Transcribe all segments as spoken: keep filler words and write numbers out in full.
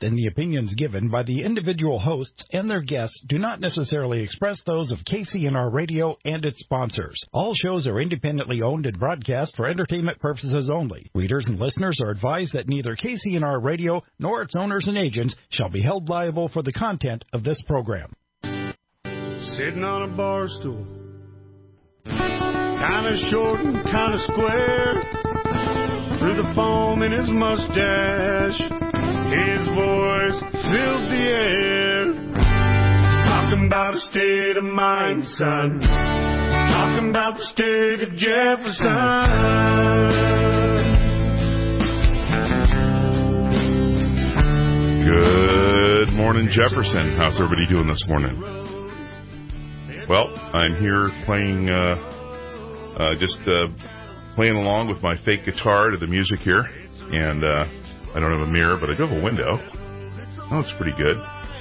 and the opinions given by the individual hosts and their guests do not necessarily express those of K C N R Radio and its sponsors. All shows are independently owned and broadcast for entertainment purposes only. Readers and listeners are advised that neither K C N R Radio nor its owners and agents shall be held liable for the content of this program. Sitting on a bar stool, kind of short and kind of square, through the foam in his mustache, his voice fills the air. Talking about a state of mind, son. Talking about the state of Jefferson. Good morning, Jefferson. How's everybody doing this morning? Well, I'm here playing, uh, uh, just uh, playing along with my fake guitar to the music here. And uh, I don't have a mirror, but I do have a window. Oh, it's pretty good.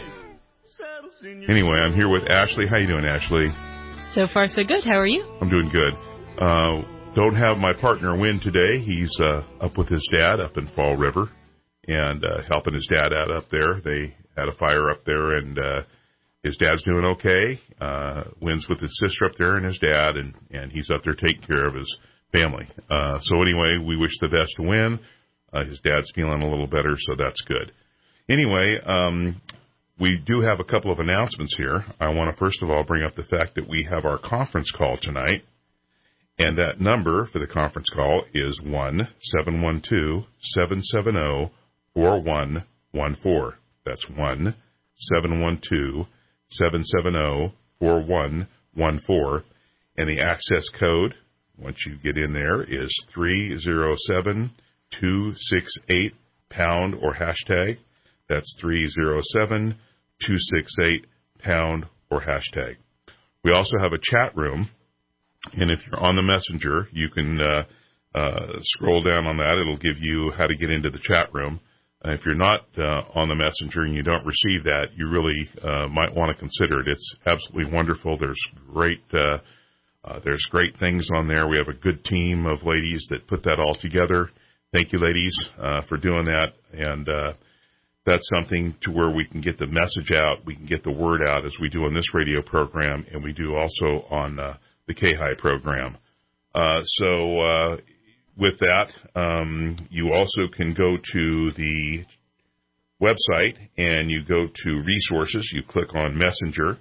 Anyway, I'm here with Ashley. How you doing, Ashley? So far, so good. How are you? I'm doing good. Uh, don't have my partner Win today. He's uh, up with his dad up in Fall River and uh, helping his dad out up there. They had a fire up there, and uh, his dad's doing okay. Uh, Win's with his sister up there and his dad, and, and he's up there taking care of his family. Uh, so anyway, we wish the best to Win. Uh, his dad's feeling a little better, so that's good. Anyway, um, we do have a couple of announcements here. I want to first of all bring up the fact that we have our conference call tonight, and that number for the conference call is one seven one two, seven seven zero, four one one four. That's one seven one two, seven seven zero, four one one four, and the access code, once you get in there, is three zero seven, two six eight, pound or hashtag. That's three zero seven, two six eight, pound or hashtag. We also have a chat room, and if you're on the messenger, you can uh, uh, scroll down on that. It'll give you how to get into the chat room. Uh, if you're not uh, on the messenger and you don't receive that, you really uh, might want to consider it. It's absolutely wonderful. There's great uh, uh, there's great things on there. We have a good team of ladies that put that all together. Thank you, ladies, uh, for doing that. And uh, that's something to where we can get the message out. We can get the word out as we do on this radio program, and we do also on uh, the K-High program. Uh, so uh, with that, um, you also can go to the website, and you go to resources. You click on Messenger,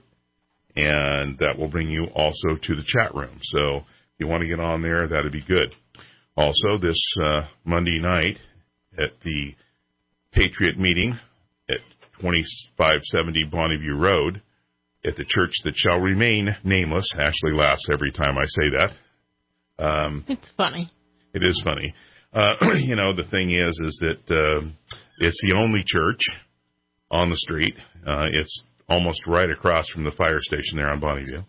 and that will bring you also to the chat room. So if you want to get on there, that would be good. Also, this uh, Monday night at the Patriot meeting at twenty-five seventy Bonneview Road at the church that shall remain nameless. Ashley laughs every time I say that. Um, it's funny. It is funny. Uh, you know, the thing is, is that uh, it's the only church on the street. Uh, it's almost right across from the fire station there on Bonneview.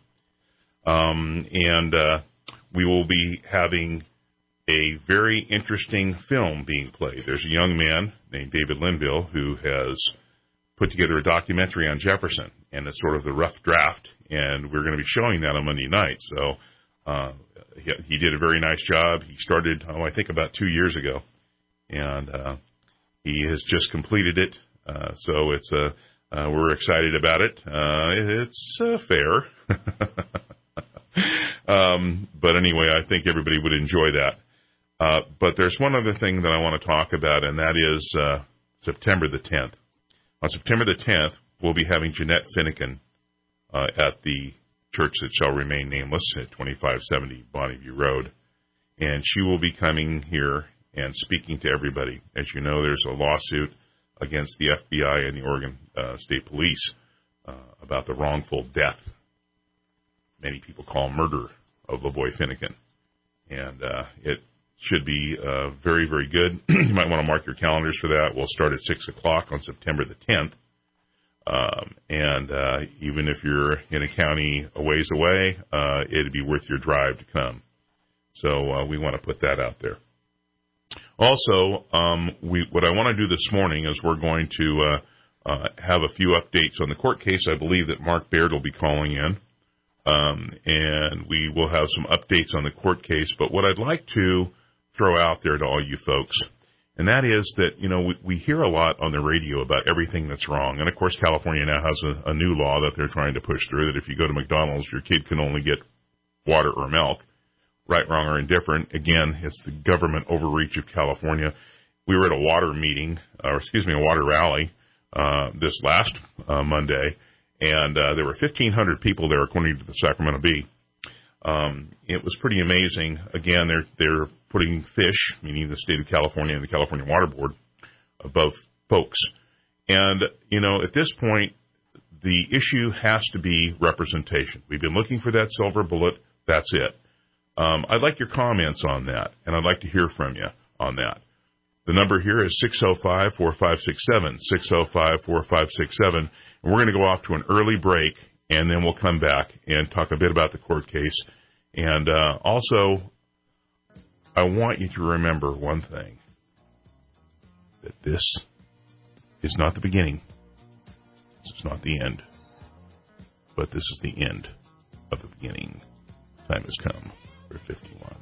Um, and uh, we will be having a very interesting film being played. There's a young man named David Linville who has put together a documentary on Jefferson, and it's sort of the rough draft, and we're going to be showing that on Monday night. So uh, he, he did a very nice job. He started, oh, I think about two years ago, and uh, he has just completed it. Uh, so it's a, uh, we're excited about it. Uh, it's uh, fair. um, but anyway, I think everybody would enjoy that. Uh, but there's one other thing that I want to talk about, and that is uh, September the tenth. On September the tenth, we'll be having Jeanette Finnegan uh, at the church that shall remain nameless at twenty-five seventy Bonneview Road. And she will be coming here and speaking to everybody. As you know, there's a lawsuit against the F B I and the Oregon uh, State Police uh, about the wrongful death, many people call murder, of LaVoy Finnegan. And uh, it should be uh, very, very good. You might want to mark your calendars for that. We'll start at six o'clock on September the tenth. Um, and uh, even if you're in a county a ways away, uh, it'd be worth your drive to come. So uh, we want to put that out there. Also, um, we, what I want to do this morning is we're going to uh, uh, have a few updates on the court case. I believe that Mark Baird will be calling in. Um, and we will have some updates on the court case. But what I'd like to throw out there to all you folks, And that is that, you know, we, we hear a lot on the radio about everything that's wrong. And, of course, California now has a, a new law that they're trying to push through, that if you go to McDonald's, your kid can only get water or milk, right, wrong, or indifferent. Again, it's the government overreach of California. We were at a water meeting, or excuse me, a water rally uh, this last uh, Monday, and uh, there were fifteen hundred people there, according to the Sacramento Bee. Um, it was pretty amazing. Again, they're they're putting fish, meaning the state of California and the California Water Board, above folks. And, you know, at this point, the issue has to be representation. We've been looking for that silver bullet. That's it. Um, I'd like your comments on that, and I'd like to hear from you on that. The number here is six oh five, four five six seven, six oh five, four five six seven. And we're going to go off to an early break, and then we'll come back and talk a bit about the court case. And uh, also, I want you to remember one thing, that this is not the beginning. This is not the end. But this is the end of the beginning. Time has come for fifty-one.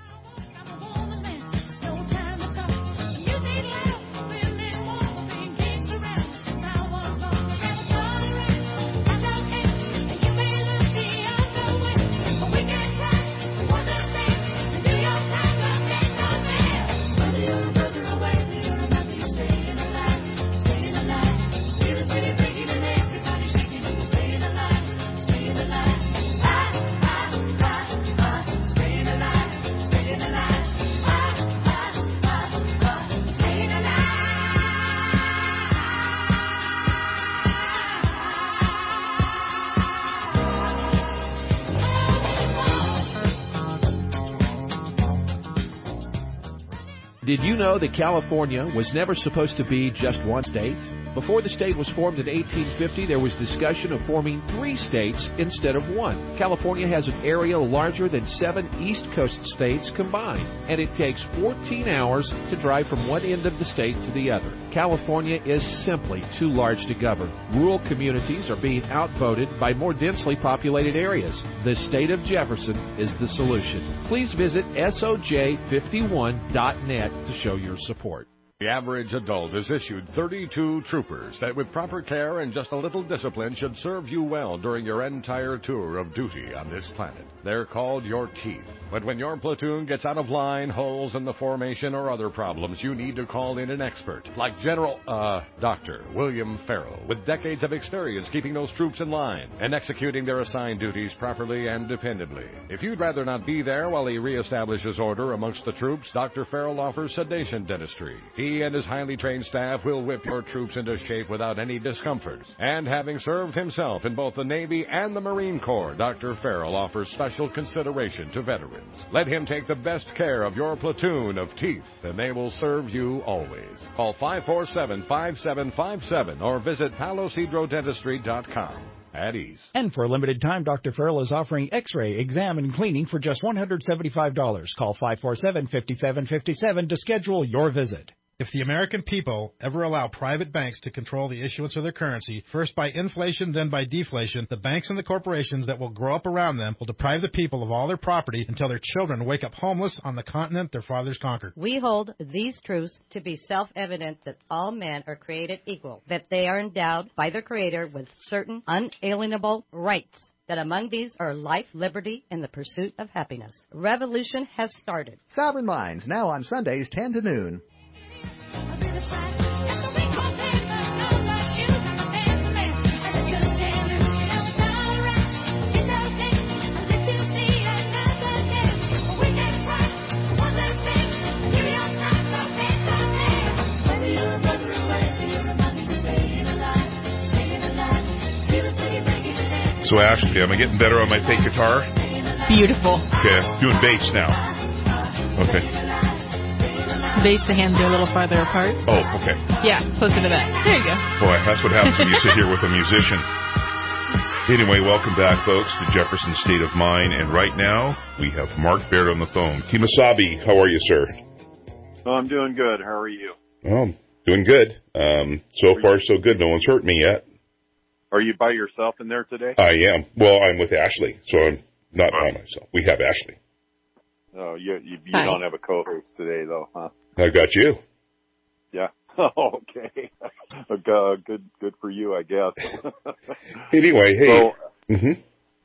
Did you know that California was never supposed to be just one state? Before the state was formed in eighteen fifty, there was discussion of forming three states instead of one. California has an area larger than seven East Coast states combined, and it takes fourteen hours to drive from one end of the state to the other. California is simply too large to govern. Rural communities are being outvoted by more densely populated areas. The state of Jefferson is the solution. Please visit S O J fifty-one dot net to show your support. The average adult is issued thirty-two troopers that with proper care and just a little discipline should serve you well during your entire tour of duty on this planet. They're called your teeth. But when your platoon gets out of line, holes in the formation, or other problems, you need to call in an expert, like General, uh, Doctor William Farrell, with decades of experience keeping those troops in line and executing their assigned duties properly and dependably. If you'd rather not be there while he reestablishes order amongst the troops, Doctor Farrell offers sedation dentistry. He He and his highly trained staff will whip your troops into shape without any discomfort. And having served himself in both the Navy and the Marine Corps, Doctor Farrell offers special consideration to veterans. Let him take the best care of your platoon of teeth, and they will serve you always. Call five four seven, five seven five seven or visit palos hydro dentistry dot com. At ease. And for a limited time, Doctor Farrell is offering x-ray, exam, and cleaning for just one hundred seventy-five dollars. Call five four seven, five seven five seven to schedule your visit. If the American people ever allow private banks to control the issuance of their currency, first by inflation, then by deflation, the banks and the corporations that will grow up around them will deprive the people of all their property until their children wake up homeless on the continent their fathers conquered. We hold these truths to be self-evident that all men are created equal, that they are endowed by their Creator with certain unalienable rights, that among these are life, liberty, and the pursuit of happiness. Revolution has started. Sovereign Minds, now on Sundays, ten to noon. So, Ashley, am I getting better on my fake guitar? Beautiful. Okay, doing bass now. Okay. Bass, the hands are a little farther apart. Oh, okay. Yeah, closer to that. There you go. Boy, that's what happens when you sit here with a musician. Anyway, welcome back, folks, to Jefferson State of Mind. And right now, we have Mark Baird on the phone. Kimasabi, how are you, sir? Oh, I'm doing good. How are you? Oh, doing good. Um, so far, so good. No one's hurt me yet. Are you by yourself in there today? I am. Well, I'm with Ashley, so I'm not by myself. We have Ashley. Oh, you you, you don't have a co-host today, though, huh? I got you. Yeah. Okay. Uh, good, good for you, I guess. Anyway, hey. So, mm-hmm.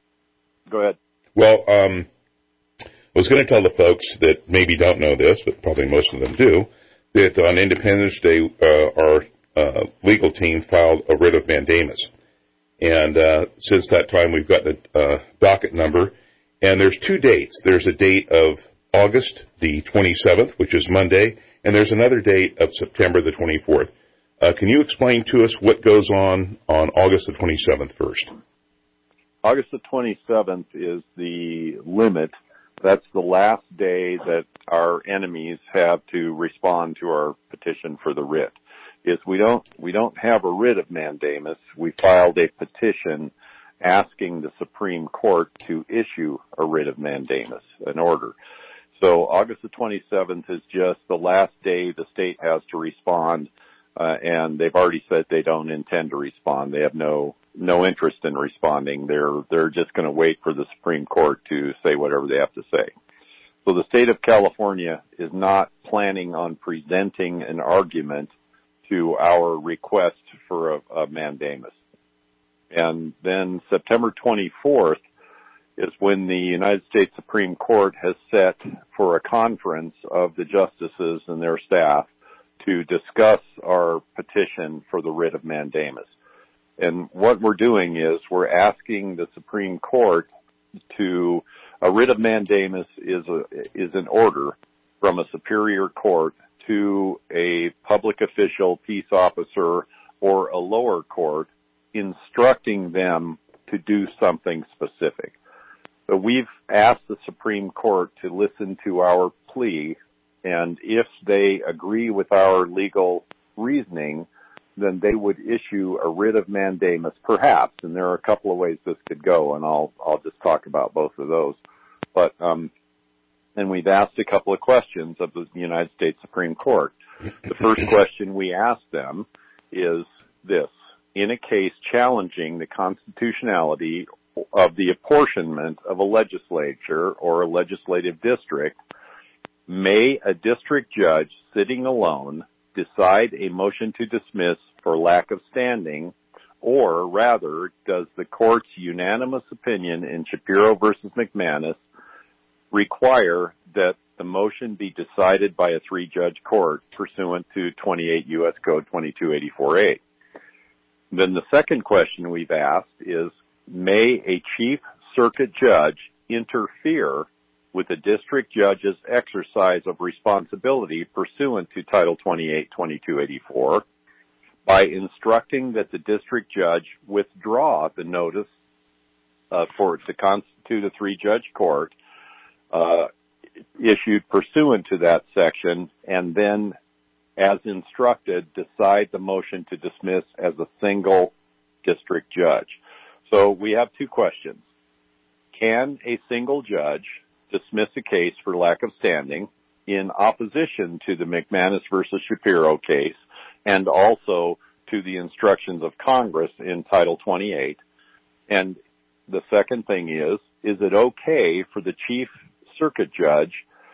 Go ahead. Well, um, I was going to tell the folks that maybe don't know this, but probably most of them do, that on Independence Day, uh, our uh, legal team filed a writ of mandamus. And uh, since that time, we've gotten a uh, docket number. And there's two dates. There's a date of August the twenty-seventh, which is Monday, and there's another date of September the twenty-fourth. Uh, can you explain to us what goes on on August the twenty-seventh first? August the twenty-seventh is the limit. That's the last day that our enemies have to respond to our petition for the writ. Is we don't we don't have a writ of mandamus. We filed a petition asking the Supreme Court to issue a writ of mandamus, an order. So August the twenty-seventh is just the last day the state has to respond, uh, and they've already said they don't intend to respond. They have no no interest in responding. They're they're just going to wait for the Supreme Court to say whatever they have to say. So the state of California is not planning on presenting an argument to our request for a, a mandamus. And then September twenty-fourth is when the United States Supreme Court has set for a conference of the justices and their staff to discuss our petition for the writ of mandamus. And what we're doing is we're asking the Supreme Court to, a writ of mandamus is a, is an order from a superior court to a public official, peace officer, or a lower court, instructing them to do something specific. So we've asked the Supreme Court to listen to our plea, and if they agree with our legal reasoning, then they would issue a writ of mandamus, perhaps, and there are a couple of ways this could go, and I'll I'll just talk about both of those. But um, and we've asked a couple of questions of the United States Supreme Court. The first question we asked them is this: in a case challenging the constitutionality of the apportionment of a legislature or a legislative district, may a district judge sitting alone decide a motion to dismiss for lack of standing, or rather, does the court's unanimous opinion in Shapiro versus McManus require that the motion be decided by a three-judge court pursuant to twenty-eight U S Code twenty-two eighty-four A? Then the second question we've asked is, may a chief circuit judge interfere with the district judge's exercise of responsibility pursuant to Title twenty-eight, twenty-two eighty-four by instructing that the district judge withdraw the notice uh, for to constitute a three-judge court uh, issued pursuant to that section, and then, as instructed, decide the motion to dismiss as a single district judge? So we have two questions. Can a single judge dismiss a case for lack of standing in opposition to the McManus versus Shapiro case and also to the instructions of Congress in Title twenty-eight? And the second thing is, is it okay for the chief circuit judge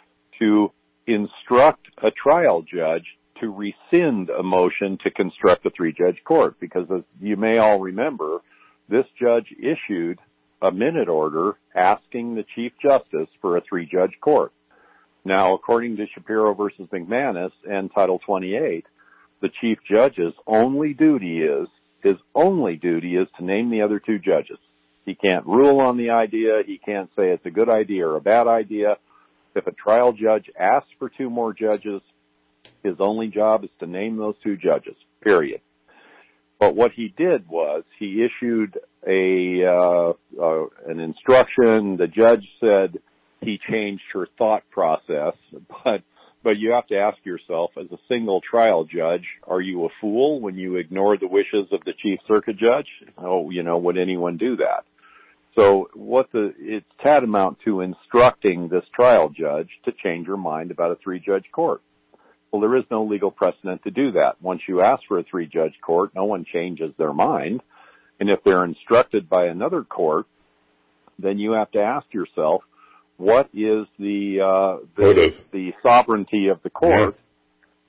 to instruct a trial judge to rescind a motion to construct a three-judge court? Because as you may all remember, this judge issued a minute order asking the Chief Justice for a three-judge court. Now, according to Shapiro versus McManus and Title twenty-eight, the Chief Judge's only duty is, his only duty is to name the other two judges. He can't rule on the idea. He can't say it's a good idea or a bad idea. If a trial judge asks for two more judges, his only job is to name those two judges, period. But what he did was he issued a uh, uh, an instruction. The judge said he changed her thought process, but but you have to ask yourself, as a single trial judge, are you a fool when you ignore the wishes of the chief circuit judge? Oh, you know, would anyone do that? So what the it's tantamount to instructing this trial judge to change her mind about a three-judge court. Well, there is no legal precedent to do that. Once you ask for a three-judge court, no one changes their mind. And if they're instructed by another court, then you have to ask yourself, what is the uh, the, the sovereignty of the court?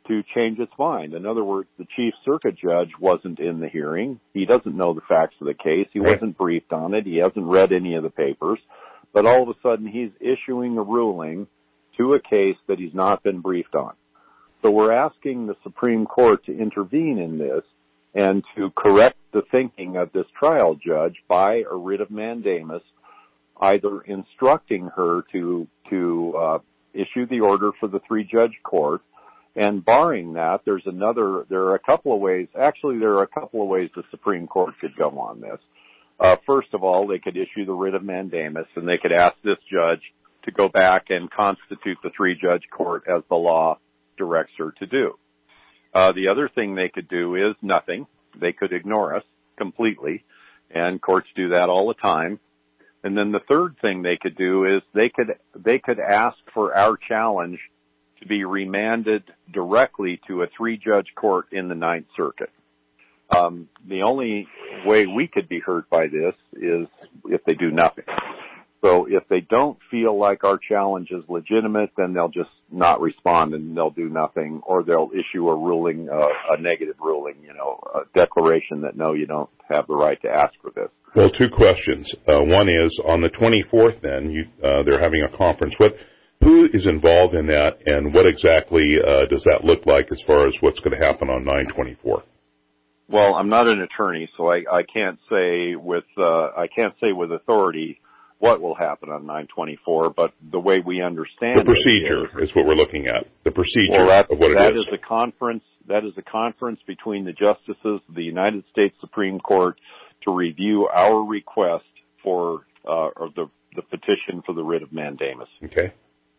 to change its mind. In other words, the Chief Circuit Judge wasn't in the hearing. He doesn't know the facts of the case. He wasn't briefed on it. He hasn't read any of the papers. But all of a sudden, he's issuing a ruling to a case that he's not been briefed on. So we're asking the Supreme Court to intervene in this and to correct the thinking of this trial judge by a writ of mandamus, either instructing her to to uh, issue the order for the three-judge court, and barring that, there's another, there are a couple of ways, actually there are a couple of ways the Supreme Court could go on this. Uh, first of all, they could issue the writ of mandamus, and they could ask this judge to go back and constitute the three-judge court as the law directs her to do. Uh, the other thing they could do is nothing. They could ignore us completely, and courts do that all the time. And then the third thing they could do is they could they could ask for our challenge to be remanded directly to a three-judge court in the Ninth Circuit. Um, the only way we could be hurt by this is if they do nothing. So if they don't feel like our challenge is legitimate, then they'll just not respond and they'll do nothing, or they'll issue a ruling, uh, a negative ruling, you know, a declaration that no, you don't have the right to ask for this. Well, two questions. Uh, one is on the twenty-fourth. Then you, uh, they're having a conference. What, who is involved in that, and what exactly uh, does that look like as far as what's going to happen on nine twenty-four? Well, I'm not an attorney, so I, I can't say with uh, I can't say with authority what will happen on nine twenty-four, but the way we understand the procedure it is, is what we're looking at. The procedure well, that, of what it that is. That is a conference. That is a conference between the justices of the United States Supreme Court to review our request for uh, or the the petition for the writ of mandamus. Okay.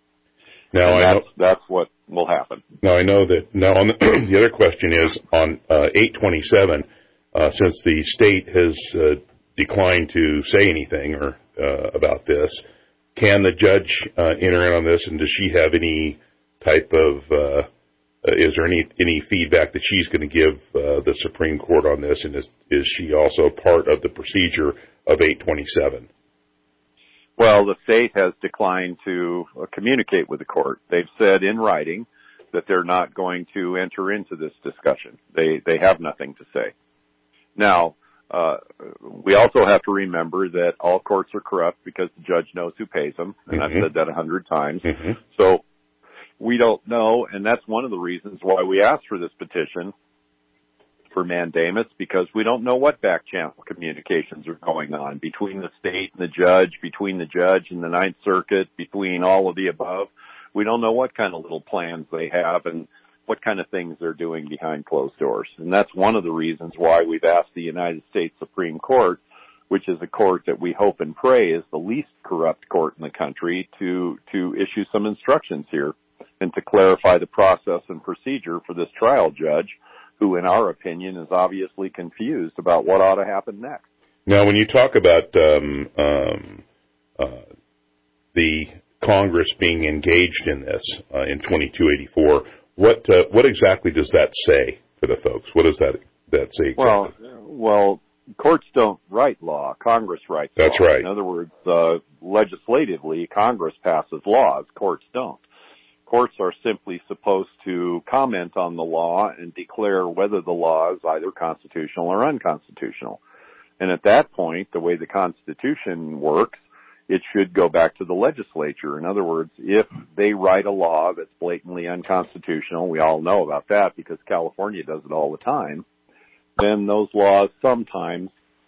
Now and I that's, know that's what will happen. Now I know that. Now on the, the other question is on uh, eight twenty-seven. Uh, since the state has uh, declined to say anything or uh, about this, can the judge uh, enter in on this? And does she have any type of? Uh, is there any any feedback that she's going to give uh, the Supreme Court on this? And is is she also part of the procedure of eight twenty-seven? Well, the state has declined to uh, communicate with the court. They've said in writing that they're not going to enter into this discussion. They they have nothing to say. Now, uh, we also have to remember that all courts are corrupt because the judge knows who pays them, and mm-hmm. I've said that a hundred times. Mm-hmm. So we don't know, and that's one of the reasons why we asked for this petition for mandamus, because we don't know what back channel communications are going on between the state and the judge, between the judge and the Ninth Circuit, between all of the above. We don't know what kind of little plans they have and what kind of things they're doing behind closed doors. And that's one of the reasons why we've asked the United States Supreme Court, which is a court that we hope and pray is the least corrupt court in the country, to, to issue some instructions here and to clarify the process and procedure for this trial judge, who, in our opinion, is obviously confused about what ought to happen next. Now, when you talk about um, um, uh, the Congress being engaged in this uh, in twenty-two eighty-four, what uh, what exactly does that say for the folks? What does that that say? Well, well, courts don't write law. Congress writes That's law. right. In other words, uh, legislatively, Congress passes laws. Courts don't. Courts are simply supposed to comment on the law and declare whether the law is either constitutional or unconstitutional. And at that point, the way the Constitution works, it should go back to the legislature. In other words, if they write a law that's blatantly unconstitutional, we all know about that because California does it all the time, then those laws sometimes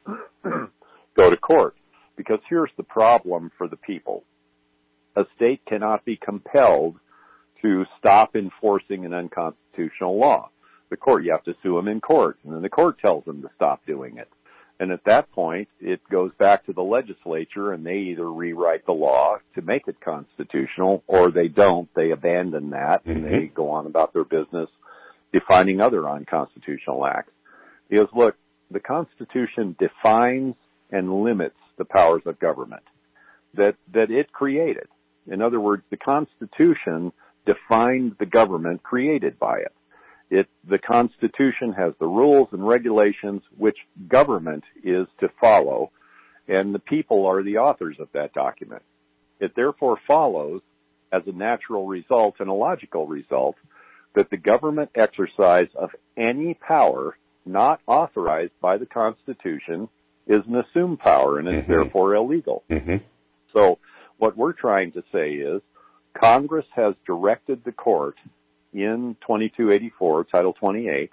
go to court. Because here's the problem for the people. A state cannot be compelled to stop enforcing an unconstitutional law. The court, you have to sue them in court, and then the court tells them to stop doing it. And at that point, it goes back to the legislature, and they either rewrite the law to make it constitutional, or they don't. They abandon that, and mm-hmm. they go on about their business defining other unconstitutional acts. Because, look, the Constitution defines and limits the powers of government that, that it created. In other words, the Constitution defined the government created by it. It, the Constitution has the rules and regulations which government is to follow, and the people are the authors of that document. It therefore follows, as a natural result and a logical result, that the government exercise of any power not authorized by the Constitution is an assumed power and is mm-hmm. therefore illegal. Mm-hmm. So what we're trying to say is Congress has directed the court in twenty-two eighty-four, Title twenty-eight,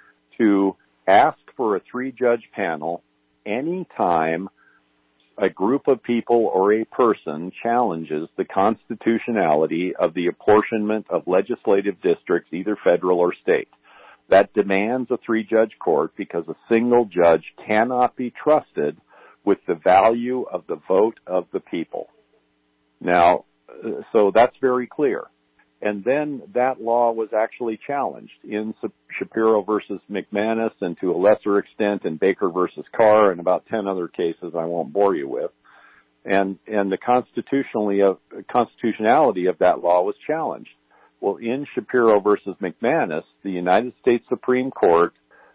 to ask for a three-judge panel any time a group of people or a person challenges the constitutionality of the apportionment of legislative districts, either federal or state. That demands a three-judge court because a single judge cannot be trusted with the value of the vote of the people. Now, so that's very clear. And then that law was actually challenged in Shapiro versus McManus and to a lesser extent in Baker versus Carr and about ten other cases I won't bore you with. And, and the constitutionally of, constitutionality of that law was challenged. Well, in Shapiro versus McManus, the United States Supreme Court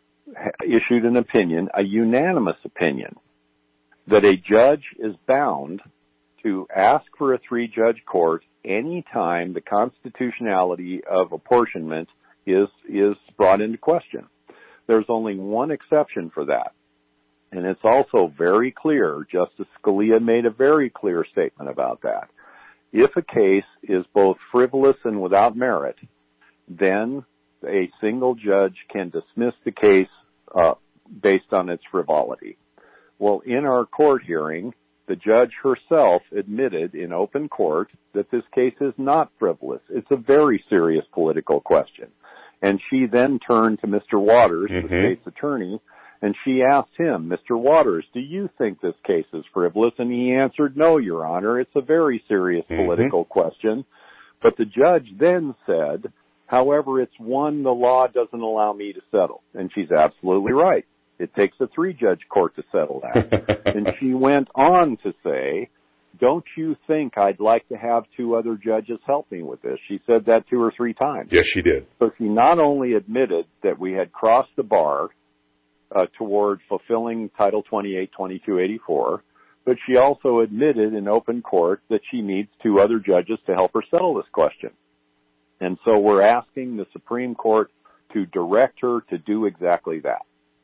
issued an opinion, a unanimous opinion, that a judge is bound to ask for a three-judge court any time the constitutionality of apportionment is is brought into question. There's only one exception for that, and it's also very clear. Justice Scalia made a very clear statement about that. If a case is both frivolous and without merit, then a single judge can dismiss the case uh, based on its frivolity. Well, in our court hearing, the judge herself admitted in open court that this case is not frivolous. It's a very serious political question. And she then turned to Mister Waters, mm-hmm. the state's attorney, and she asked him, Mister Waters, do you think this case is frivolous? And he answered, no, Your Honor, it's a very serious mm-hmm. political question. But the judge then said, however, it's one the law doesn't allow me to settle. And she's absolutely right. It takes a three-judge court to settle that. And she went on to say, don't you think I'd like to have two other judges help me with this? She said that two or three times. Yes, she did. So she not only admitted that we had crossed the bar uh, toward fulfilling Title twenty-eight, twenty-two eighty-four, but she also admitted in open court that she needs two other judges to help her settle this question. And so we're asking the Supreme Court to direct her to do exactly that.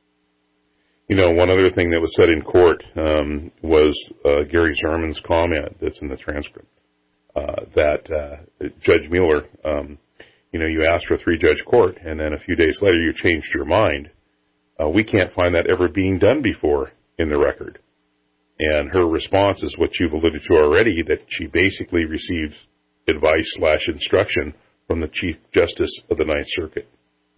You know, one other thing that was said in court um, was uh, Gary Zerman's comment that's in the transcript, uh, that uh, Judge Mueller, um, you know, you asked for a three-judge court, and then a few days later you changed your mind. Uh, we can't find that ever being done before in the record. And her response is what you've alluded to already, that she basically received advice slash instruction from the Chief Justice of the Ninth Circuit.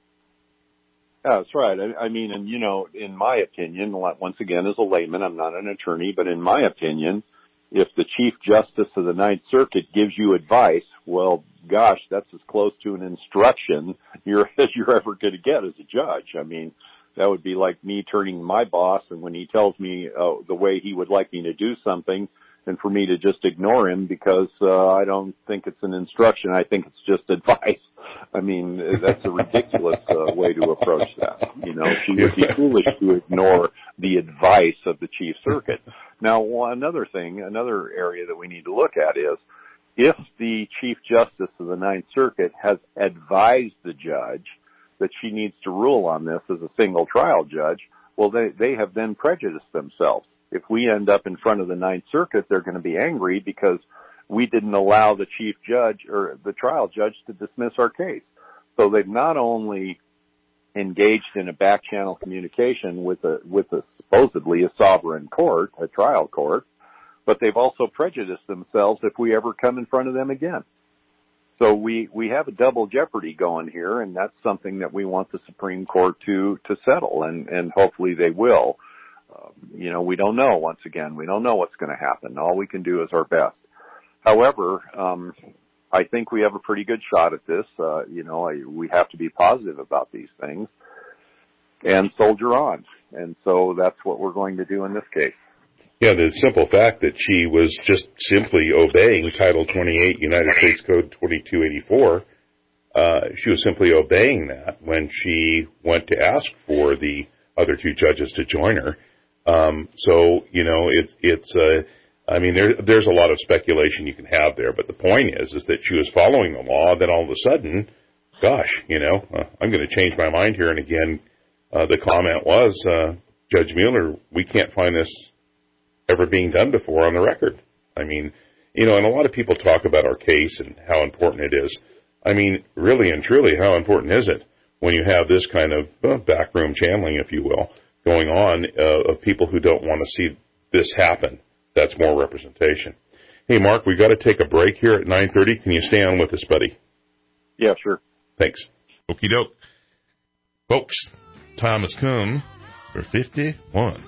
Yeah, that's right. I, I mean, and you know, in my opinion, once again, as a layman, I'm not an attorney, but in my opinion, if the Chief Justice of the Ninth Circuit gives you advice, well, gosh, that's as close to an instruction you're, as you're ever going to get as a judge. I mean, that would be like me turning to my boss, and when he tells me uh, the way he would like me to do something, and for me to just ignore him because uh, I don't think it's an instruction. I think it's just advice. I mean, that's a ridiculous uh, way to approach that. You know, she would be foolish to ignore the advice of the Chief Circuit. Now, another thing, another area that we need to look at is if the Chief Justice of the Ninth Circuit has advised the judge that she needs to rule on this as a single trial judge, well, they, they have then prejudiced themselves. If we end up in front of the Ninth Circuit, they're going to be angry because we didn't allow the chief judge or the trial judge to dismiss our case. So they've not only engaged in a back channel communication with a, with a supposedly a sovereign court, a trial court, but they've also prejudiced themselves if we ever come in front of them again. So we, we have a double jeopardy going here, and that's something that we want the Supreme Court to, to settle, and, and hopefully they will. Uh, you know, we don't know, once again, we don't know what's going to happen. All we can do is our best. However, um, I think we have a pretty good shot at this. Uh, you know, I, we have to be positive about these things and soldier on. And so that's what we're going to do in this case. Yeah, the simple fact that she was just simply obeying Title twenty-eight, United States Code twenty-two eighty-four, uh, she was simply obeying that when she went to ask for the other two judges to join her. Um, so, you know, it's, it's, uh, I mean, there, there's a lot of speculation you can have there, but the point is, is that she was following the law, then all of a sudden, gosh, you know, uh, I'm going to change my mind here. And again, uh, the comment was, uh, Judge Mueller, we can't find this ever being done before on the record. I mean, you know, and a lot of people talk about our case and how important it is. I mean, really and truly, how important is it when you have this kind of uh, backroom channeling, if you will, going on uh, of people who don't want to see this happen? That's more representation. Hey, Mark, we've got to take a break here at nine thirty. Can you stay on with us, buddy? Yeah, sure. Thanks. Okie doke. Folks, time has come for fifty-one.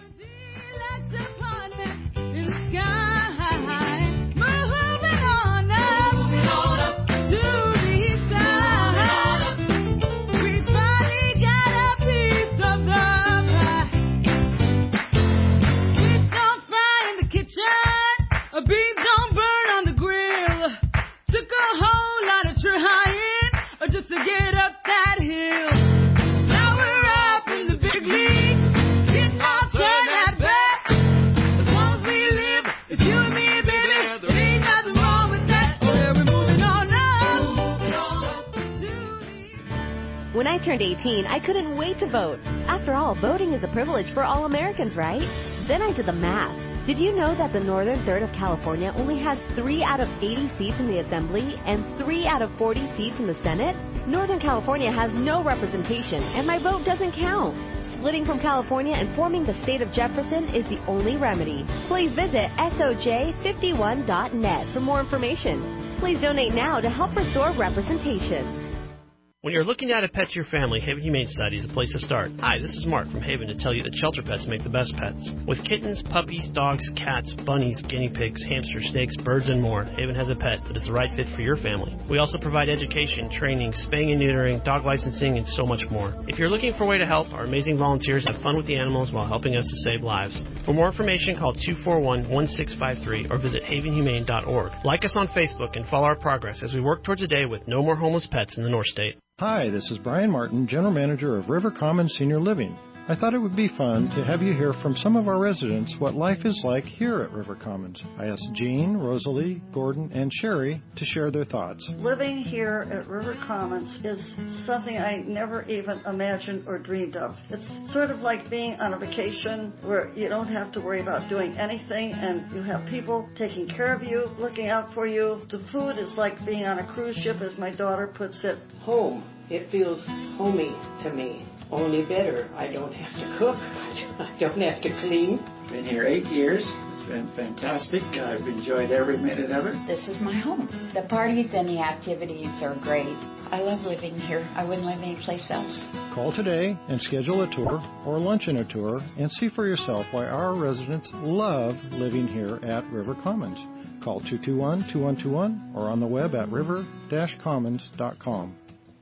When I turned eighteen, I couldn't wait to vote. After all, voting is a privilege for all Americans, right? Then I did the math. Did you know that the northern third of California only has three out of eighty seats in the Assembly and three out of forty seats in the Senate? Northern California has no representation, and my vote doesn't count. Splitting from California and forming the state of Jefferson is the only remedy. Please visit S O J fifty-one dot net for more information. Please donate now to help restore representation. When you're looking at a pet to your family, Haven Humane Society is the place to start. Hi, this is Mark from Haven to tell you that shelter pets make the best pets. With kittens, puppies, dogs, cats, bunnies, guinea pigs, hamsters, snakes, birds, and more, Haven has a pet that is the right fit for your family. We also provide education, training, spaying and neutering, dog licensing, and so much more. If you're looking for a way to help, our amazing volunteers have fun with the animals while helping us to save lives. For more information, call two four one, one six five three or visit haven humane dot org. Like us on Facebook and follow our progress as we work towards a day with no more homeless pets in the North State. Hi, this is Brian Martin, General Manager of River Commons Senior Living. I thought it would be fun to have you hear from some of our residents what life is like here at River Commons. I asked Jean, Rosalie, Gordon, and Sherry to share their thoughts. Living here at River Commons is something I never even imagined or dreamed of. It's sort of like being on a vacation where you don't have to worry about doing anything and you have people taking care of you, looking out for you. The food is like being on a cruise ship, as my daughter puts it. Home. It feels homey to me. Only better. I don't have to cook. I don't have to clean. Been here eight years. It's been fantastic. I've enjoyed every minute of it. This is my home. The parties and the activities are great. I love living here. I wouldn't live anyplace else. Call today and schedule a tour or lunch and a tour and see for yourself why our residents love living here at River Commons. Call two two one, two one two one or on the web at river dash commons dot com.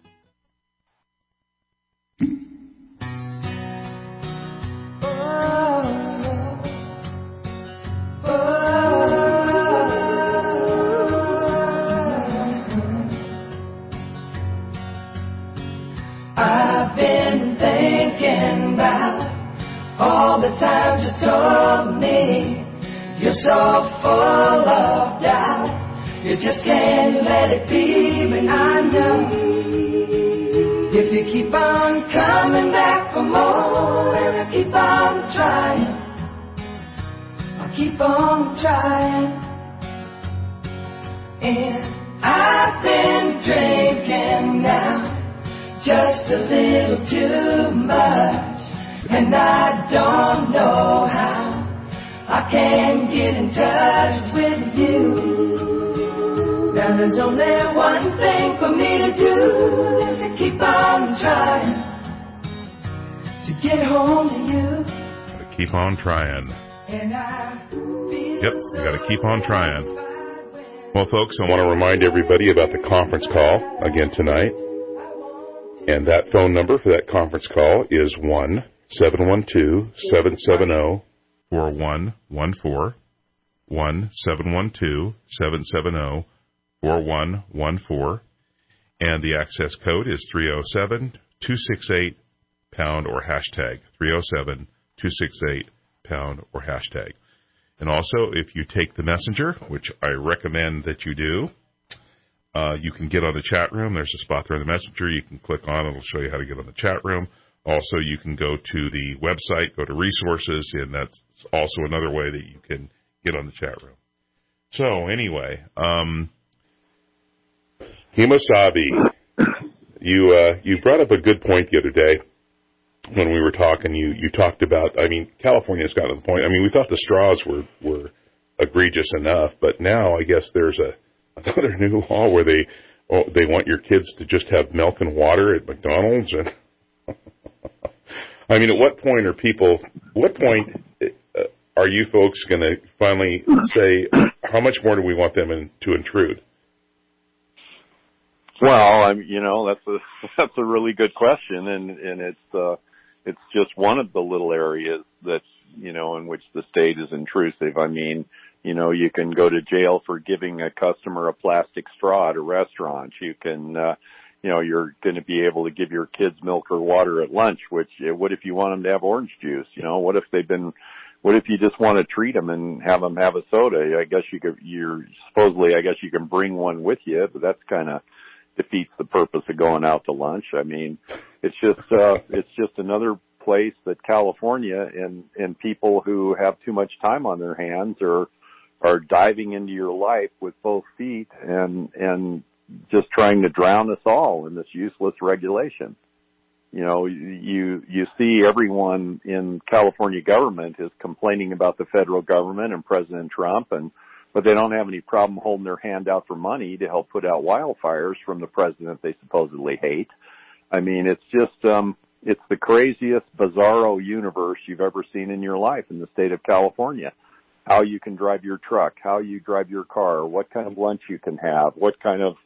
I've been thinking about all the times you told me you're so full of doubt, you just can't let it be. But I know if you keep on coming back for more, and I keep on trying, I'll keep on trying. And I've been drinking now just a little too much, and I don't know how I can get in touch with you. Now there's only one thing for me to do, is to keep on trying to get home to you. Gotta keep on trying. And I Yep, you gotta keep on trying. Well, folks, I want to remind everybody about the conference call again tonight. And that phone number for that conference call is one seven one two, seven seven zero, four one one four, one seven one two, seven seven zero, four one one four, and the access code is three oh seven, two six eight, pound or hashtag, three oh seven, two six eight, pound or hashtag. And also, if you take the messenger, which I recommend that you do, Uh, you can get on the chat room. There's a spot there in the messenger. You can click on it. It'll show you how to get on the chat room. Also, you can go to the website, go to resources, and that's also another way that you can get on the chat room. So, anyway, um, Himasabi, you uh, you brought up a good point the other day when we were talking. You, you talked about, I mean, California's gotten to the point. I mean, we thought the straws were, were egregious enough, but now I guess there's a another new law where they oh, they want your kids to just have milk and water at McDonald's. And I mean, at what point are people? What point uh, are you folks going to finally say how much more do we want them in, to intrude? Well, I'm, you know, that's a that's a really good question, and and it's uh, it's just one of the little areas that's, you know, in which the state is intrusive. I mean, you know, you can go to jail for giving a customer a plastic straw at a restaurant. You can, uh, you know, you're going to be able to give your kids milk or water at lunch, which, what if you want them to have orange juice? You know, what if they've been, what if you just want to treat them and have them have a soda? I guess you could, you're, supposedly, I guess you can bring one with you, but that's kind of defeats the purpose of going out to lunch. I mean, it's just, uh, it's just another place that California and, and people who have too much time on their hands are, are diving into your life with both feet and, and just trying to drown us all in this useless regulation. You know, you, you see everyone in California government is complaining about the federal government and President Trump, and, but they don't have any problem holding their hand out for money to help put out wildfires from the president they supposedly hate. I mean, it's just, um, it's the craziest bizarro universe you've ever seen in your life in the state of California. How you can drive your truck, how you drive your car, what kind of lunch you can have, what kind of,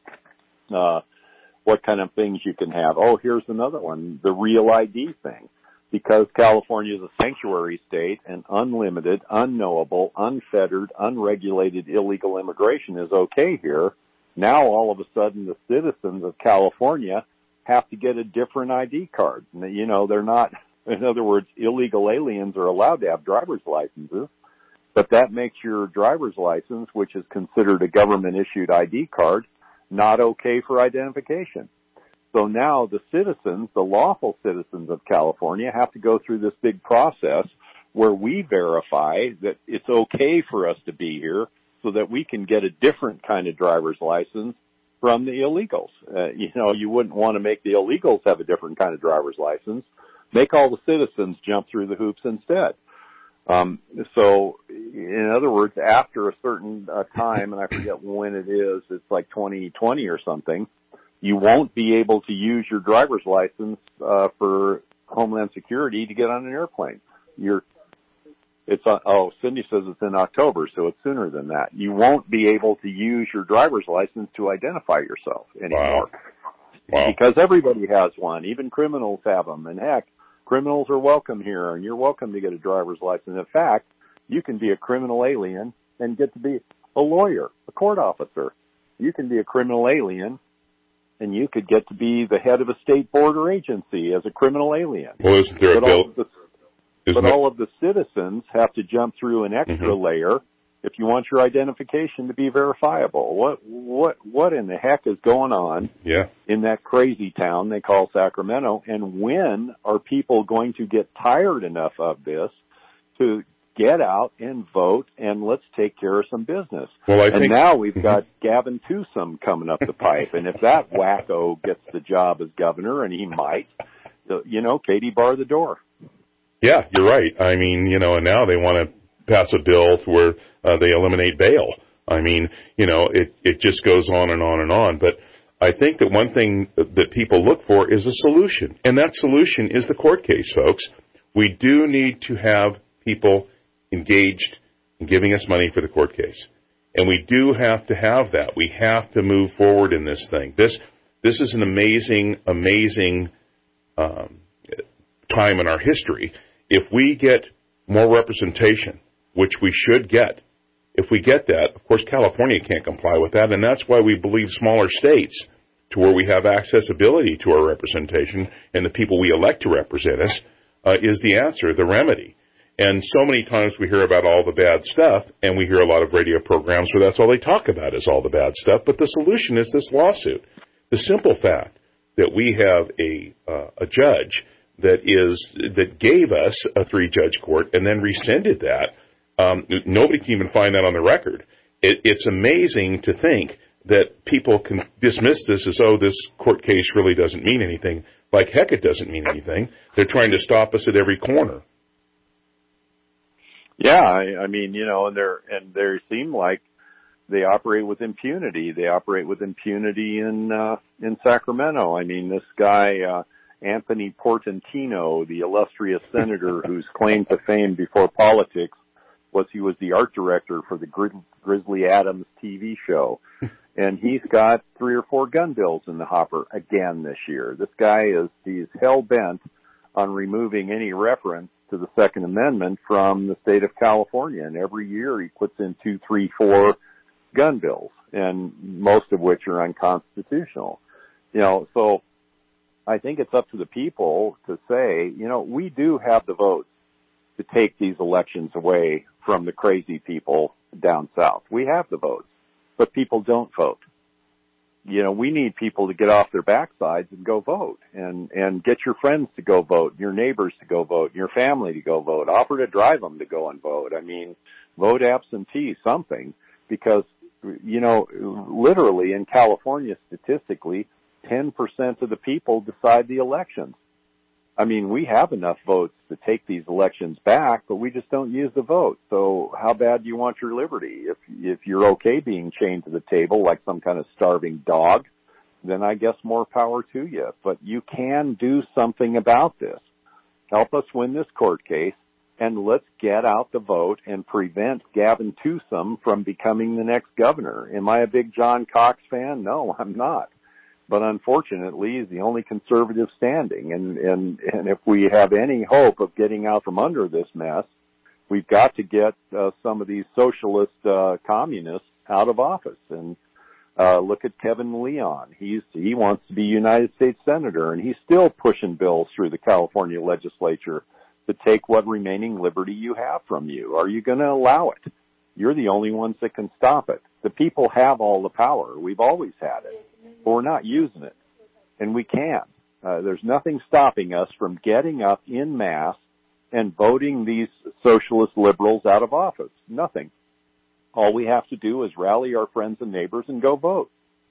uh, what kind of things you can have. Oh, here's another one, the real I D thing. Because California is a sanctuary state and unlimited, unknowable, unfettered, unregulated illegal immigration is okay here. Now all of a sudden the citizens of California have to get a different I D card. You know, they're not, in other words, illegal aliens are allowed to have driver's licenses. But that makes your driver's license, which is considered a government-issued I D card, not okay for identification. So now the citizens, the lawful citizens of California, have to go through this big process where we verify that it's okay for us to be here so that we can get a different kind of driver's license from the illegals. Uh, you know, you wouldn't want to make the illegals have a different kind of driver's license. Make all the citizens jump through the hoops instead. Um, so, in other words, after a certain uh, time, and I forget when it is, it's like twenty twenty or something, you won't be able to use your driver's license uh, for Homeland Security to get on an airplane. You're, it's on, oh, Cindy says it's in October, so it's sooner than that. You won't be able to use your driver's license to identify yourself anymore. Wow. Wow. Because everybody has one. Even criminals have them, and heck, criminals are welcome here, and you're welcome to get a driver's license. In fact, you can be a criminal alien and get to be a lawyer, a court officer. You can be a criminal alien, and you could get to be the head of a state board or agency as a criminal alien. Well, isn't there but a bill? All of the, but all of the citizens have to jump through an extra mm-hmm. layer if you want your identification to be verifiable. What what what in the heck is going on yeah. in that crazy town they call Sacramento? And when are people going to get tired enough of this to get out and vote and let's take care of some business? Well, I and think, now we've mm-hmm. got Gavin Newsom coming up the pipe. And if that wacko gets the job as governor, and he might, you know, Katie, bar the door. Yeah, you're right. I mean, you know, and now they want to pass a bill where uh, they eliminate bail. I mean, you know, it, it just goes on and on and on. But I think that one thing that people look for is a solution. And that solution is the court case, folks. We do need to have people engaged in giving us money for the court case. And we do have to have that. We have to move forward in this thing. This this is an amazing, amazing um, time in our history. If we get more representation, which we should get, if we get that, of course, California can't comply with that, and that's why we believe smaller states, to where we have accessibility to our representation and the people we elect to represent us, uh, is the answer, the remedy. And so many times we hear about all the bad stuff, and we hear a lot of radio programs where that's all they talk about is all the bad stuff. But the solution is this lawsuit. The simple fact that we have a uh, a judge that is that gave us a three-judge court and then rescinded that. Um, nobody can even find that on the record. It, it's amazing to think that people can dismiss this as, oh, this court case really doesn't mean anything. Like heck, it doesn't mean anything. They're trying to stop us at every corner. Yeah, I, I mean, you know, and they're and they seem like they operate with impunity. They operate with impunity in uh, in Sacramento. I mean, this guy uh, Anthony Portantino, the illustrious senator whose claim to fame before politics was he was the art director for the Gri- Grizzly Adams T V show, and he's got three or four gun bills in the hopper again this year. This guy is he's hell bent on removing any reference to the Second Amendment from the state of California, and every year he puts in two, three, four gun bills, and most of which are unconstitutional. You know, so I think it's up to the people to say, you know, we do have the votes to take these elections away from the crazy people down south. We have the votes, but people don't vote. You know, we need people to get off their backsides and go vote, and, and get your friends to go vote, your neighbors to go vote, your family to go vote, offer to drive them to go and vote. I mean, vote absentee, something, because, you know, literally in California, statistically, ten percent of the people decide the elections. I mean, we have enough votes to take these elections back, but we just don't use the vote. So how bad do you want your liberty? If if you're okay being chained to the table like some kind of starving dog, then I guess more power to you. But you can do something about this. Help us win this court case, and let's get out the vote and prevent Gavin Newsom from becoming the next governor. Am I a big John Cox fan? No, I'm not. But unfortunately, he's the only conservative standing. And, and, and if we have any hope of getting out from under this mess, we've got to get uh, some of these socialist uh, communists out of office. And uh, look at Kevin Leon. He's, he wants to be United States Senator, and he's still pushing bills through the California legislature to take what remaining liberty you have from you. Are you going to allow it? You're the only ones that can stop it. The people have all the power. We've always had it. But we're not using it, and we can. Uh, there's nothing stopping us from getting up in mass and voting these socialist liberals out of office. Nothing. All we have to do is rally our friends and neighbors and go vote.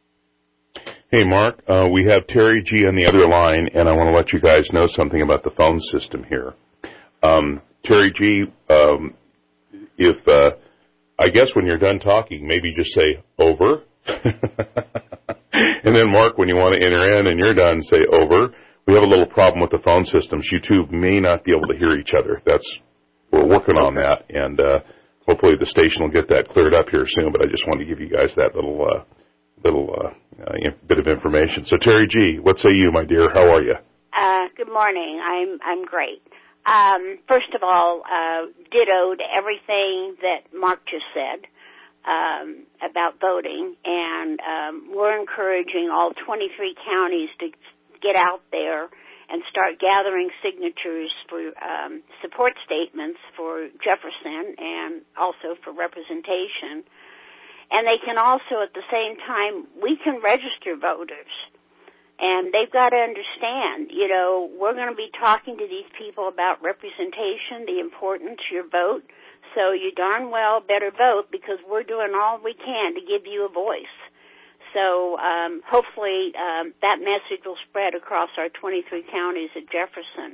Hey, Mark, uh, we have Terry G on the other line, and I want to let you guys know something about the phone system here. Um, Terry G, um, if uh, I guess when you're done talking, maybe just say, over. And then, Mark, when you want to enter in and you're done, say over. We have a little problem with the phone systems. You two may not be able to hear each other. That's we're working on that, and uh, hopefully the station will get that cleared up here soon. But I just wanted to give you guys that little uh, little uh, uh, bit of information. So, Terry G, what say you, my dear? How are you? Uh, good morning. I'm I'm great. Um, first of all, uh, ditto to everything that Mark just said. Um, about voting, and um, we're encouraging all twenty-three counties to get out there and start gathering signatures for um, support statements for Jefferson and also for representation. And they can also, at the same time, we can register voters. And they've got to understand, you know, we're going to be talking to these people about representation, the importance of your vote. So you darn well better vote, because we're doing all we can to give you a voice. So um, hopefully um, that message will spread across our twenty-three counties at Jefferson.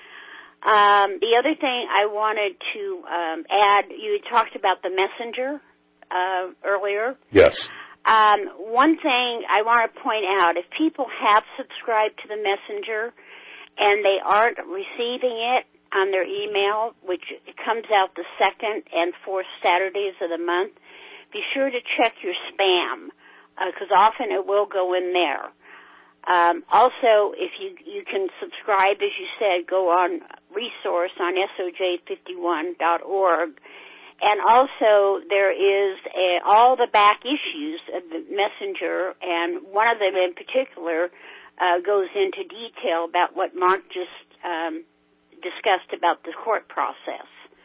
Um, the other thing I wanted to um, add, you had talked about the messenger uh, earlier. Yes. Um, one thing I want to point out, if people have subscribed to the messenger and they aren't receiving it on their email, which comes out the second and fourth Saturdays of the month, be sure to check your spam, because uh, often it will go in there. Um, also, if you you can subscribe, as you said, go on resource on S O J fifty-one dot org. And also, there is a, all the back issues of the messenger, and one of them in particular uh, goes into detail about what Mark just um discussed about the court process.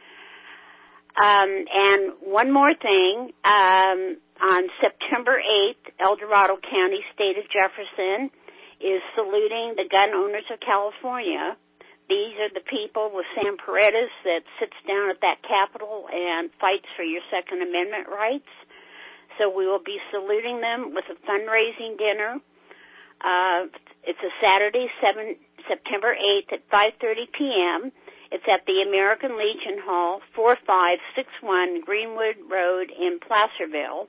Um, and one more thing, um, on September eighth, El Dorado County, state of Jefferson, is saluting the gun owners of California. These are the people with Sam Paredes that sits down at that Capitol and fights for your Second Amendment rights. So we will be saluting them with a fundraising dinner. Uh, it's a Saturday, seven, September eighth at five thirty p.m. It's at the American Legion Hall, four five six one Greenwood Road in Placerville.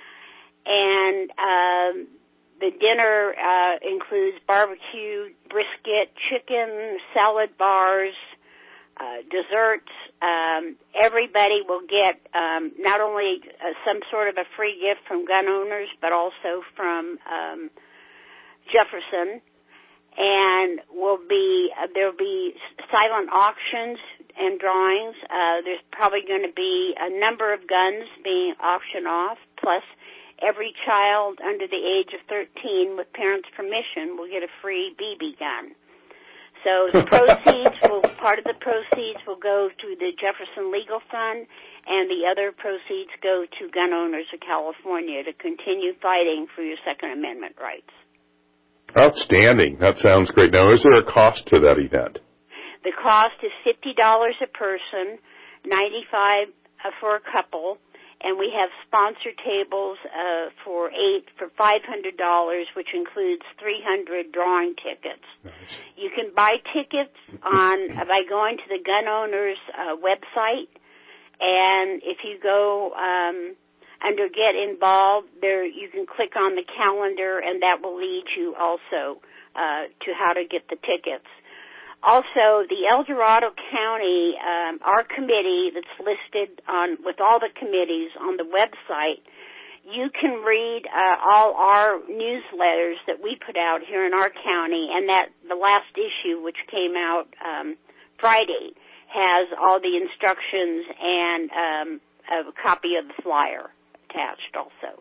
And um, the dinner uh, includes barbecue, brisket, chicken, salad bars, uh, desserts. Um, everybody will get um, not only uh, some sort of a free gift from gun owners, but also from um, Jefferson. And will be uh, there will be silent auctions and drawings. Uh, there's probably going to be a number of guns being auctioned off, plus every child under the age of thirteen with parents' permission will get a free B B gun. So the proceeds will, part of the proceeds will go to the Jefferson Legal Fund, and the other proceeds go to gun owners of California to continue fighting for your Second Amendment rights. Outstanding. That sounds great. Now, is there a cost to that event? The cost is fifty dollars a person, ninety-five dollars for a couple, and we have sponsor tables uh, for eight for five hundred dollars, which includes three hundred drawing tickets. Nice. You can buy tickets on by going to the gun owners' uh, website, and if you go um, under Get Involved, there you can click on the calendar, and that will lead you also uh, to how to get the tickets. Also, the El Dorado County, um, our committee that's listed on with all the committees on the website, you can read uh, all our newsletters that we put out here in our county, and that the last issue, which came out um, Friday, has all the instructions and um, a copy of the flyer attached also.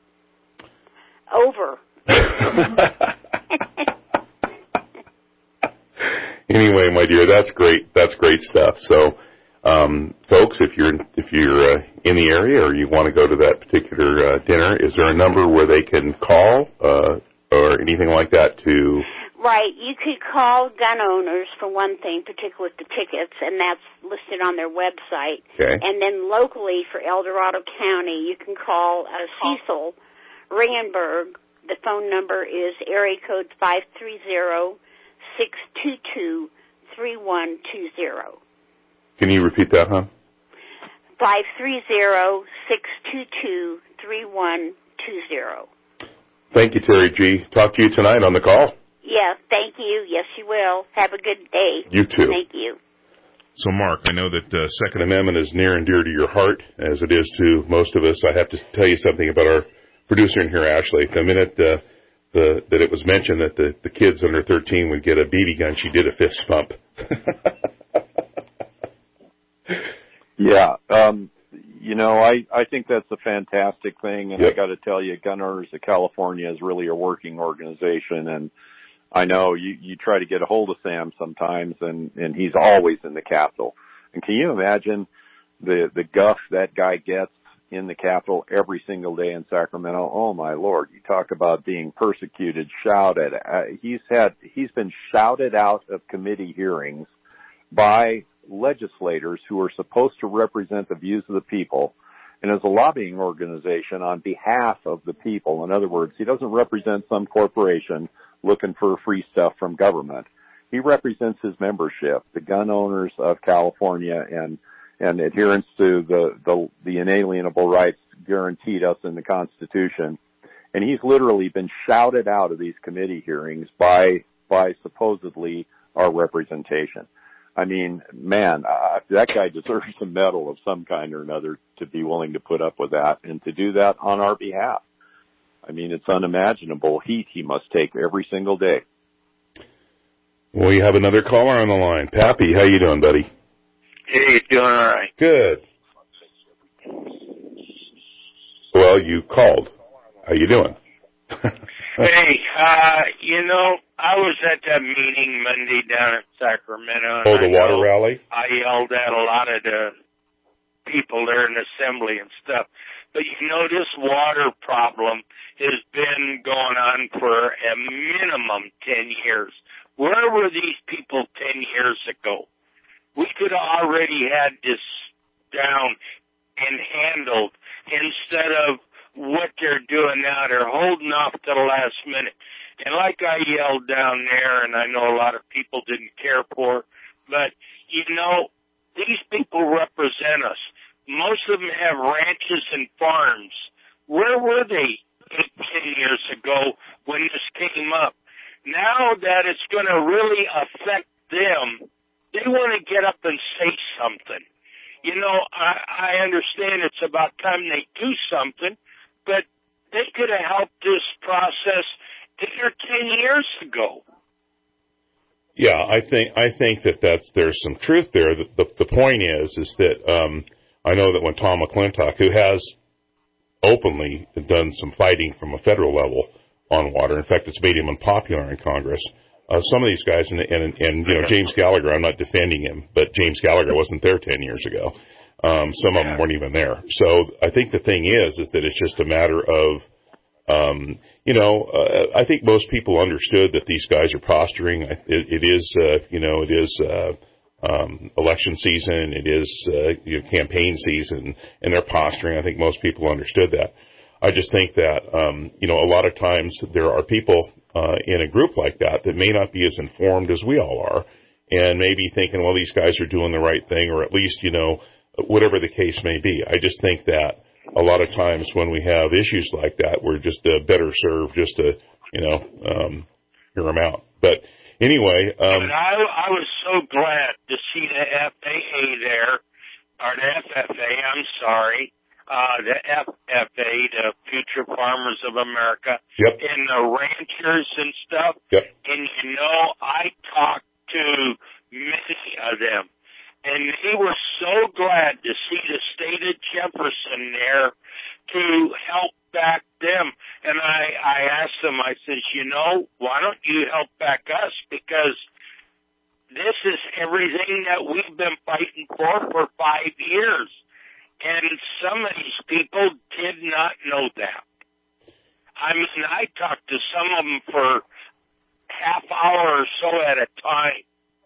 Over. Anyway, my dear, that's great. That's great stuff. So, um, folks, if you're if you're uh, in the area or you want to go to that particular uh, dinner, is there a number where they can call uh, or anything like that to? Right. You could call gun owners for one thing, particularly with the tickets, and that's listed on their website. Okay. And then locally for El Dorado County, you can call uh, Cecil Ringenberg. The phone number is area code five three zero, six two two, three one two zero. Can you repeat that, huh? five three zero, six two two, three one two zero. Thank you, Terry G. Talk to you tonight on the call. Yeah, thank you. Yes, you will. Have a good day. You too. Thank you. So, Mark, I know that uh, Second Amendment is near and dear to your heart, as it is to most of us. I have to tell you something about our producer in here, Ashley. The minute uh, the, that it was mentioned that the, the kids under thirteen would get a B B gun, she did a fist bump. Yeah. Um, you know, I, I think that's a fantastic thing, and yep. I got to tell you, Gun Owners of California is really a working organization, and I know you, you try to get a hold of Sam sometimes, and, and he's always in the Capitol. And can you imagine the, the guff that guy gets in the Capitol every single day in Sacramento? Oh, my Lord. You talk about being persecuted, shouted. Uh, he's had, he's been shouted out of committee hearings by legislators who are supposed to represent the views of the people, and as a lobbying organization on behalf of the people. In other words, he doesn't represent some corporation looking for free stuff from government. He represents his membership, the gun owners of California, and and adherence to the, the, the inalienable rights guaranteed us in the Constitution. And he's literally been shouted out of these committee hearings by, by supposedly our representation. I mean, man, uh, that guy deserves a medal of some kind or another to be willing to put up with that and to do that on our behalf. I mean, it's unimaginable heat he must take every single day. Well, you have another caller on the line. Pappy, how you doing, buddy? Hey, doing all right. Good. Well, you called. How you doing? Hey, uh, you know, I was at that meeting Monday down at Sacramento. And oh, the I water yelled, rally? I yelled at a lot of the people there in assembly and stuff. But you know, this water problem has been going on for a minimum ten years. Where were these people ten years ago? We could have already had this down and handled instead of what they're doing now. They're holding off to the last minute. And like I yelled down there, and I know a lot of people didn't care for, but, you know, these people represent us. Most of them have ranches and farms. Where were they eight, ten years ago when this came up? Now that it's going to really affect them, they want to get up and say something. You know, I, I understand it's about time they do something, but they could have helped this process eight or ten years ago. Yeah, I think I think that that's there's some truth there. The, the, the point is, is that um, I know that when Tom McClintock, who has openly done some fighting from a federal level on water, in fact, it's made him unpopular in Congress. Uh, some of these guys, and, and, and, you know, James Gallagher, I'm not defending him, but James Gallagher wasn't there ten years ago. Um, some of them weren't even there. So I think the thing is, is that it's just a matter of, um, you know, uh, I think most people understood that these guys are posturing. It, it is, uh, you know, it is, uh, um, election season. It is, uh, you know, campaign season, and they're posturing. I think most people understood that. I just think that, um, you know, a lot of times there are people, uh, in a group like that that may not be as informed as we all are, and maybe thinking, well, these guys are doing the right thing, or at least, you know, whatever the case may be. I just think that a lot of times when we have issues like that, we're just uh, better served just to, you know, um, hear them out. But anyway, um, but I, I was so glad to see the F A A there, or the F F A, I'm sorry, uh, the F F A, the Future Farmers of America, yep. and the ranchers and stuff. Yep. And you know, I talked to many of them, and they were so glad to see the state of Jefferson there to help back them. And I, I asked them, I said, you know, why don't you help back us? Because this is everything that we've been fighting for for five years. And some of these people did not know that. I mean, I talked to some of them for half hour or so at a time.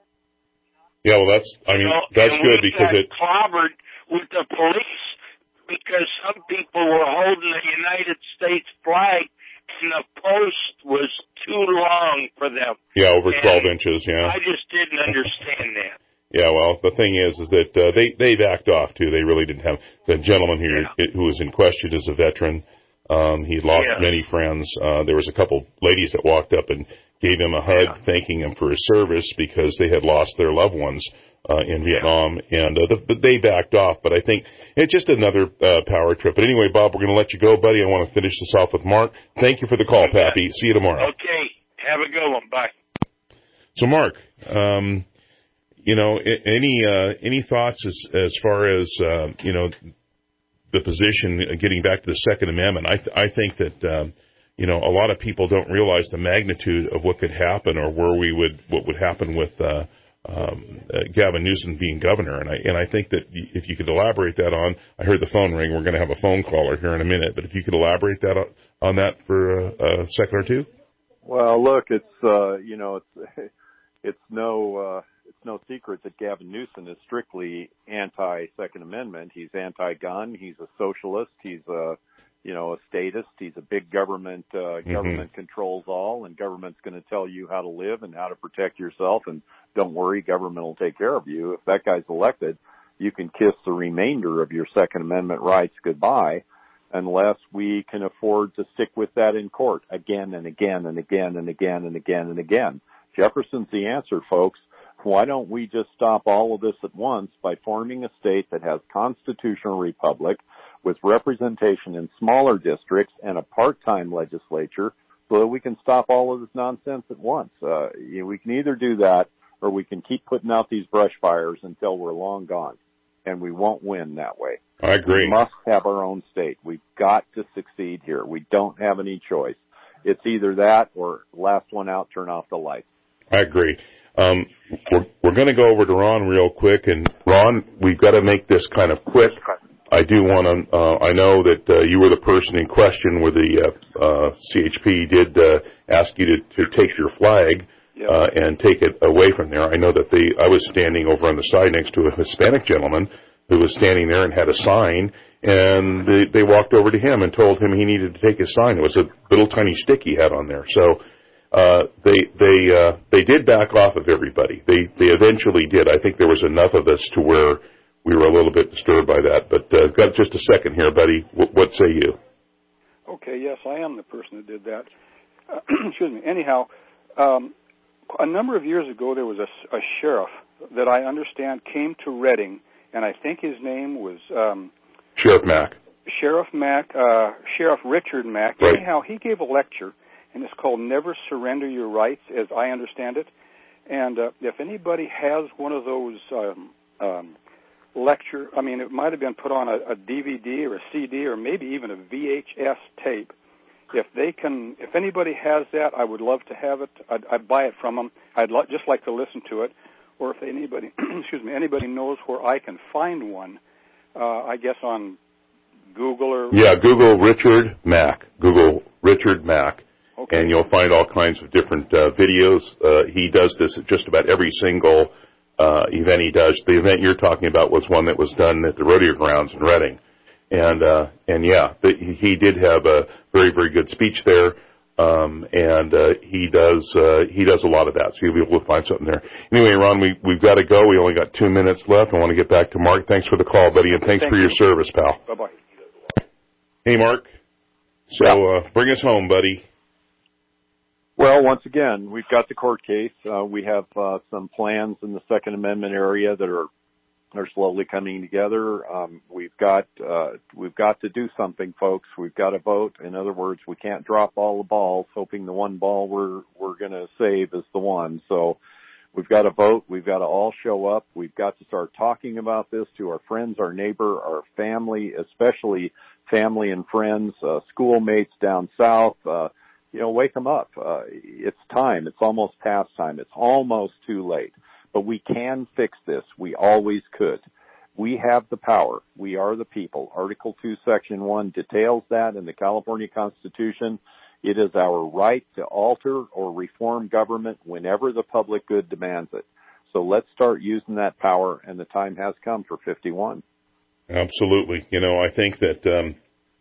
Yeah, well, that's, I mean, you know, that's and good we because got it clobbered with the police because some people were holding the United States flag and the post was too long for them. Yeah, over and twelve inches, yeah. I just didn't understand that. Yeah, well, the thing is, is that uh, they they backed off too. They really didn't have the gentleman here yeah. who was in question is a veteran. Um, he lost yeah. many friends. Uh, there was a couple ladies that walked up and gave him a hug, yeah. thanking him for his service because they had lost their loved ones uh, in Vietnam, yeah. and uh, the, the, they backed off. But I think it's just another uh, power trip. But anyway, Bob, we're going to let you go, buddy. I want to finish this off with Mark. Thank you for the call, okay. Pappy. See you tomorrow. Okay, have a good one. Bye. So, Mark. Um, You know, any uh, any thoughts as as far as uh, you know the position? Getting back to the Second Amendment, I th- I think that um, you know a lot of people don't realize the magnitude of what could happen, or where we would what would happen with uh, um, uh, Gavin Newsom being governor. And I and I think that if you could elaborate that on, I heard the phone ring. We're going to have a phone caller here in a minute, but if you could elaborate that on, on that for uh, a second or two. Well, look, it's uh, you know it's it's no. Uh, It's no secret that Gavin Newsom is strictly anti-Second Amendment. He's anti-gun. He's a socialist. He's a, you know, a statist. He's a big government. Uh, mm-hmm. Government controls all, and government's going to tell you how to live and how to protect yourself. And don't worry, government will take care of you. If that guy's elected, you can kiss the remainder of your Second Amendment rights goodbye, unless we can afford to stick with that in court again and again and again and again and again and again. Jefferson's the answer, folks. Why don't we just stop all of this at once by forming a state that has constitutional republic with representation in smaller districts and a part-time legislature so that we can stop all of this nonsense at once? Uh, you know, we can either do that or we can keep putting out these brush fires until we're long gone, and we won't win that way. I agree. We must have our own state. We've got to succeed here. We don't have any choice. It's either that or last one out, turn off the lights. I agree. Um, we're, we're we're going to go over to Ron real quick. And, Ron, we've got to make this kind of quick. I do want to, uh, I know that uh, you were the person in question where the uh, uh, C H P did uh, ask you to, to take your flag uh, and take it away from there. I know that they, I was standing over on the side next to a Hispanic gentleman who was standing there and had a sign, and they, they walked over to him and told him he needed to take his sign. It was a little tiny stick he had on there. So uh, they they uh, they did back off of everybody. They they eventually did. I think there was enough of us to where we were a little bit disturbed by that. But uh, got just a second here, buddy. W- what say you? Okay, yes, I am the person that did that. Uh, excuse me. Anyhow, um, a number of years ago, there was a, a sheriff that I understand came to Reading, and I think his name was um, Sheriff Mack. Sheriff Mack, uh, Sheriff Richard Mack. Right. Anyhow, he gave a lecture, and it's called "Never Surrender Your Rights," as I understand it. And uh, if anybody has one of those um, um, lecture, I mean, it might have been put on a, a D V D or a C D or maybe even a V H S tape. If they can, if anybody has that, I would love to have it. I'd, I'd buy it from them. I'd lo- just like to listen to it. Or if anybody, excuse me, anybody knows where I can find one, uh, I guess on Google or yeah, Google Richard Mack. Google Richard Mack, okay. And you'll find all kinds of different uh, videos. Uh, he does this at just about every single uh, event he does. The event you're talking about was one that was done at the rodeo grounds in Reading, and uh, and yeah, the, he did have a very very good speech there. Um, and uh, he does uh, he does a lot of that, so you'll be able to find something there. Anyway, Ron, we, we've got to go. We only got two minutes left. I want to get back to Mark. Thanks for the call, buddy, and thanks Thank for you. your service, pal. Bye-bye. Hey, Mark. So uh, bring us home, buddy. Well, once again, we've got the court case. Uh, we have uh, some plans in the Second Amendment area that are are slowly coming together. Um, we've got uh, we've got to do something, folks. We've got to vote. In other words, we can't drop all the balls, hoping the one ball we're we're going to save is the one. So we've got to vote. We've got to all show up. We've got to start talking about this to our friends, our neighbor, our family, especially family and friends, uh, schoolmates down south. Uh, you know, wake them up. Uh, it's time. It's almost past time. It's almost too late. But we can fix this. We always could. We have the power. We are the people. Article two, Section one details that in the California Constitution. It is our right to alter or reform government whenever the public good demands it. So let's start using that power, and the time has come for fifty-one. Absolutely. You know, I think that um,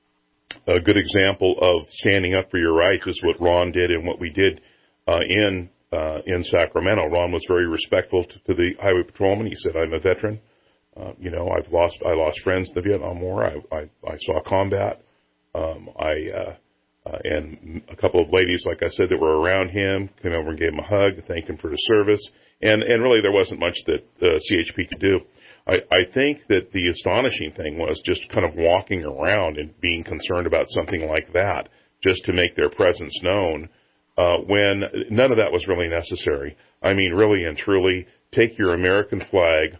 a good example of standing up for your rights is what Ron did and what we did uh, in Uh, in Sacramento. Ron was very respectful to, to the highway patrolman. He said, I'm a veteran. Uh, you know, I've lost, I lost friends in the Vietnam War. I, I, I saw combat. Um, I, uh, uh, and a couple of ladies, like I said, that were around him, came over and gave him a hug, thanked him for his service. And, and really there wasn't much that uh, C H P could do. I, I think that the astonishing thing was just kind of walking around and being concerned about something like that, just to make their presence known. Uh, when none of that was really necessary. I mean, really and truly, take your American flag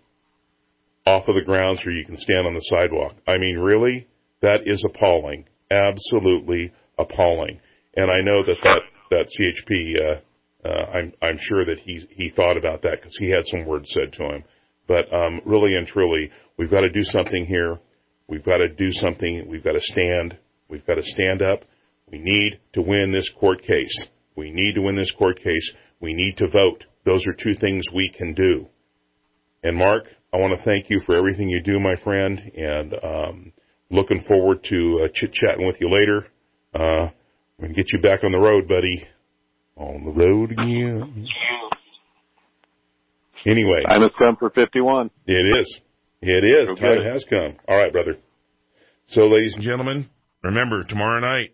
off of the grounds where you can stand on the sidewalk. I mean, really, that is appalling, absolutely appalling. And I know that that, that C H P, uh, uh, I'm, I'm sure that he he thought about that because he had some words said to him. But um, really and truly, we've got to do something here. We've got to do something. We've got to stand. We've got to stand up. We need to win this court case. We need to win this court case. We need to vote. Those are two things we can do. And Mark, I want to thank you for everything you do, my friend, and um, looking forward to uh, chit-chatting with you later. Uh, we're going to get you back on the road, buddy. On the road again. Anyway. Time has come for fifty-one. It is. It is. Okay. Time has come. All right, brother. So, ladies and gentlemen, remember, tomorrow night,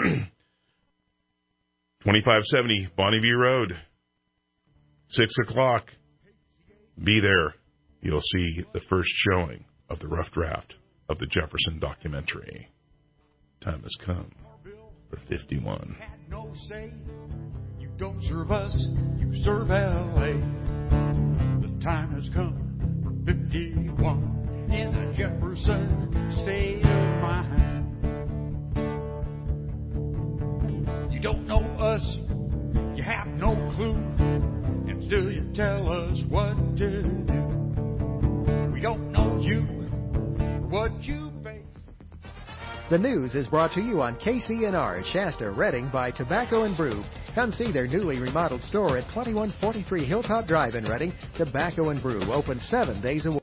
twenty-five seventy Bonneview Road, six o'clock. Be there. You'll see the first showing of the rough draft of the Jefferson documentary. Time has come for fifty-one. No say, you don't serve us, you serve L A. The time has come for fifty-one in a Jefferson state of mind. You don't know us, you have no clue, and still you tell us what to The news is brought to you on K C N R, Shasta, Redding by Tobacco and Brew. Come see their newly remodeled store at twenty-one forty-three Hilltop Drive in Redding. Tobacco and Brew, open seven days a week.